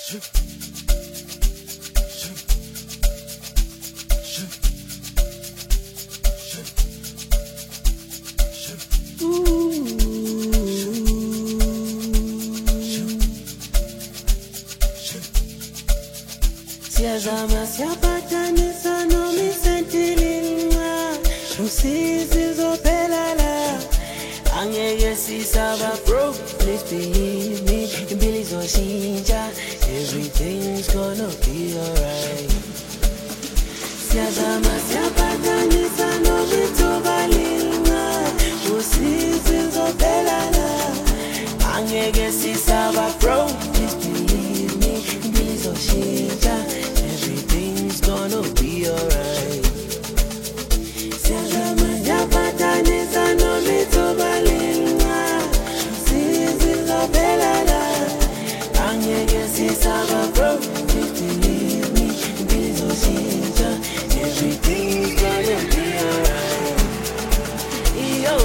Siyazama siyaphatanisa noma isentilinga usizi zophela la angeke sisaba bro, please believe me, impilo izoshintsha, everything's gonna be alright. Siyazama siyaphatanisa noma ithubalinga usizi zophela la angeke sisaba bro, please believe me, impilo izoshintsha, everything's gonna be alright. Siyazama siyaphatanisa noma ithubalinga usizi zophela la angeke sisaba bro, please believe me, impilo izoshintsha, everything's gonna be alright. Yo,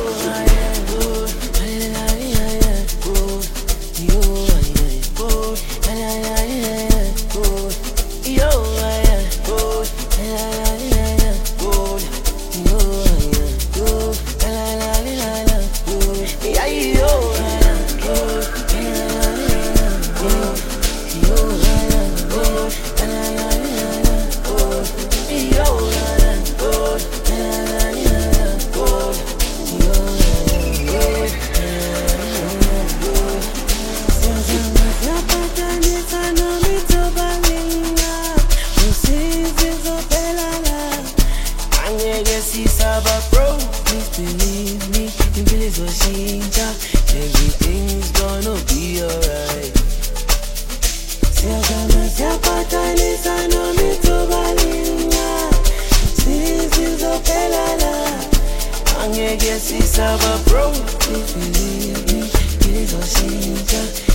please believe me, impilo izoshintsha, everything's gonna be alright. Siyazama siyaphatanisa noma ithubalinga usizi zophela la angeke sisaba bro, please believe me, impilo izoshintsha.